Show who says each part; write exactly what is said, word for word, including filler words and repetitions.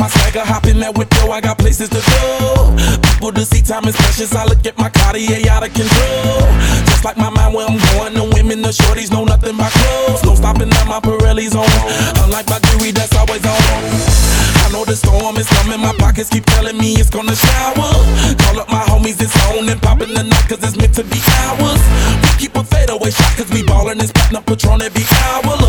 Speaker 1: my swagger, hop in that whip, yo, I got places to go. People to see, time is precious. I look at my Cartier out of control. Just like my mind where I'm going, the women, the shorties know nothing but clothes. No stopping at my Pirelli's on. Unlike my jewelry, that's always on. I know the storm is coming, my pockets keep telling me it's gonna shower. Call up my homies, it's on and popping the night, cause it's meant to be ours. We keep a fadeaway shot, cause we ballin' and spittin' up Patron every hour.